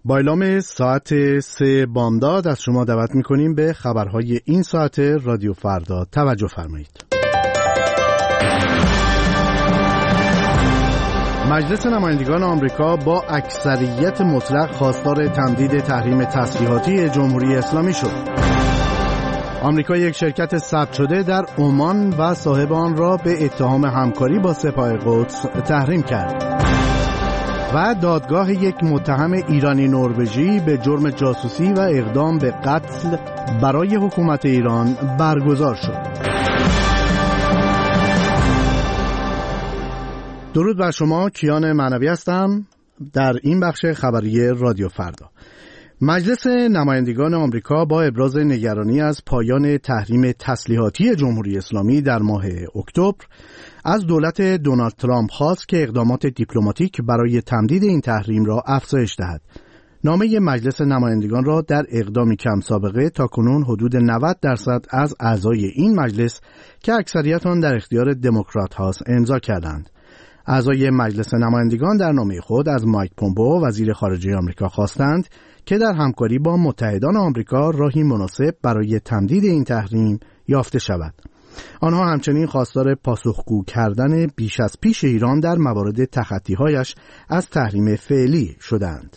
با اعلام ساعت 3 بامداد از شما دعوت می‌کنیم به خبرهای این ساعت رادیو فردا توجه فرمایید. مجلس نمایندگان آمریکا با اکثریت مطلق خواستار تمدید تحریم تسلیحاتی جمهوری اسلامی شد. آمریکا یک شرکت ثبت شده در عمان و صاحب آن را به اتهام همکاری با سپاه قدس تحریم کرد. و دادگاه یک متهم ایرانی نروژی به جرم جاسوسی و اقدام به قتل برای حکومت ایران برگزار شد. درود بر شما، کیان معنوی هستم در این بخش خبری رادیو فردا. مجلس نمایندگان آمریکا با ابراز نگرانی از پایان تحریم تسلیحاتی جمهوری اسلامی در ماه اکتبر از دولت دونالد ترامپ خواست که اقدامات دیپلماتیک برای تمدید این تحریم را افزایش دهد. نامه مجلس نمایندگان را در اقدامی کم سابقه تاکنون حدود 90% از اعضای این مجلس که اکثریت آن در اختیار دموکرات هاست امضا کردند. اعضای مجلس نمایندگان در نامه خود از مایک پومپئو وزیر خارجه آمریکا خواستند که در همکاری با متحدان آمریکا راهی مناسب برای تمدید این تحریم یافته شود. آنها همچنین خواستار پاسخگو کردن بیش از پیش ایران در موارد تخطی‌هایش از تحریم فعلی شدند.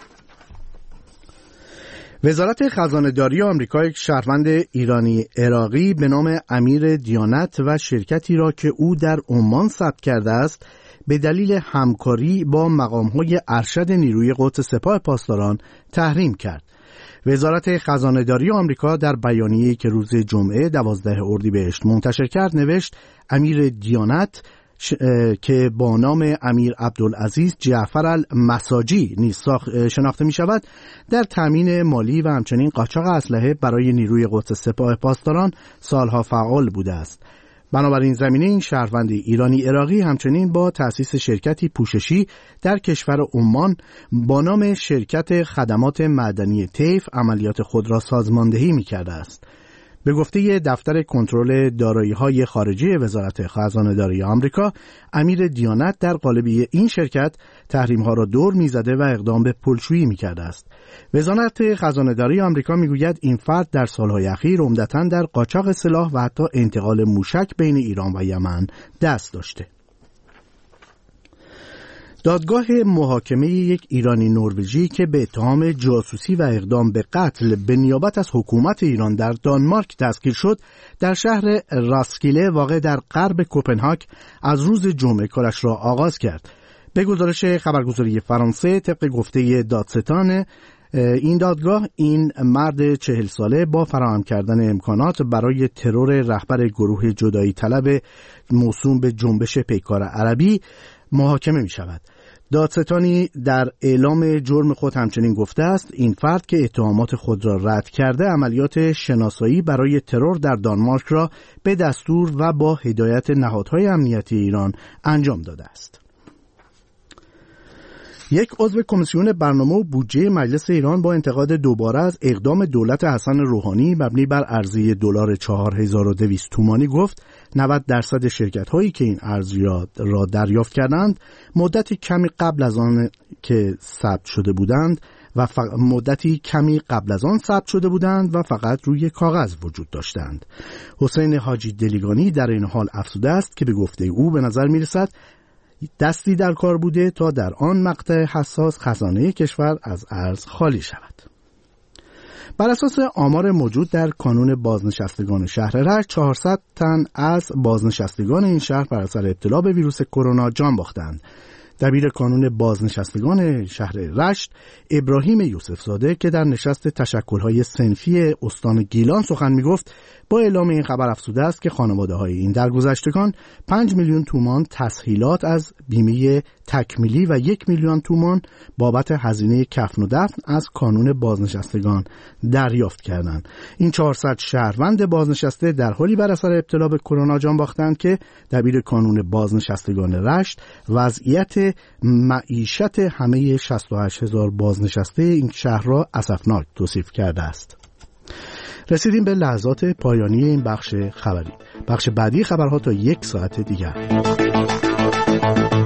وزارت خزانه‌داری آمریکا یک شهروند ایرانی عراقی به نام امیر دیانت و شرکتی را که او در عمان ثبت کرده است به دلیل همکاری با مقام‌های ارشد نیروی قدس سپاه پاسداران تحریم کرد. وزارت خزانه‌داری آمریکا در بیانیه‌ای که روز جمعه 12 اردیبهشت منتشر کرد نوشت امیر دیانت که با نام امیر عبدالعزیز جعفر المساجی نیز شناخته می شود در تامین مالی و همچنین قاچاق اسلحه برای نیروی قدس سپاه پاسداران سالها فعال بوده است. بنابراین زمینه این شهروند ایرانی عراقی همچنین با تأسیس شرکتی پوششی در کشور عمان با نام شرکت خدمات معدنی طیف عملیات خود را سازماندهی می کرده است. به گفته دفتر کنترل دارایی‌های خارجی وزارت خزانه‌داری آمریکا، امیر دیانت در قالب این شرکت تحریم‌ها را دور می‌زده و اقدام به پولشویی می‌کرده است. وزارت خزانه‌داری آمریکا می‌گوید این فرد در سال‌های اخیر عمدتاً در قاچاق سلاح و حتی انتقال موشک بین ایران و یمن دست داشته. دادگاه محاکمه یک ایرانی نروژی که به اتهام جاسوسی و اقدام به قتل به نیابت از حکومت ایران در دانمارک دستگیر شد، در شهر راسکیله واقع در غرب کوپنهاگ از روز جمعه کارش را آغاز کرد. به گزارش خبرگزاری فرانسه، طبق گفته دادستان این دادگاه، این مرد 40 ساله با فراهم کردن امکانات برای ترور رهبر گروه جدایی طلب موسوم به جنبش پیکار عربی محاکمه می شود. دادستانی در اعلام جرم خود همچنین گفته است این فرد که اتهامات خود را رد کرده عملیات شناسایی برای ترور در دانمارک را به دستور و با هدایت نهادهای امنیتی ایران انجام داده است. یک عضو کمیسیون برنامه و بودجه مجلس ایران با انتقاد دوباره از اقدام دولت حسن روحانی مبنی بر عرضه دلار 4200 تومانی گفت 90% شرکت‌هایی که این ارز را دریافت کردند مدتی کمی قبل از آن ثبت شده بودند و فقط روی کاغذ وجود داشتند. حسین حاجی دلیگانی در این حال افزوده است که به گفته او به نظر می‌رسد دستی در کار بوده تا در آن مقطع حساس خزانه کشور از ارز خالی شود. بر اساس آمار موجود در کانون بازنشستگان شهر رشت 400 تن از بازنشستگان این شهر بر اثر ابتلا به ویروس کرونا جان باختند. دبیر کانون بازنشستگان شهر رشت ابراهیم یوسف زاده که در نشست تشکل‌های صنفی استان گیلان سخن می‌گفت با اعلام این خبر افزوده است که خانواده‌های این درگذشتگان 5 میلیون تومان تسهیلات از بیمه تکمیلی و 1 میلیون تومان بابت هزینه کفن و دفن از کانون بازنشستگان دریافت کردند. این 400 شهروند بازنشسته در حالی بر اثر ابتلا به کرونا جان باختند که دبیر کانون بازنشستگان رشت وضعیت معیشت همه 68000 بازنشسته این شهر را اسفناک توصیف کرده است. رسیدیم به لحظات پایانی این بخش خبری. بخش بعدی خبرها تا 1 ساعت دیگر.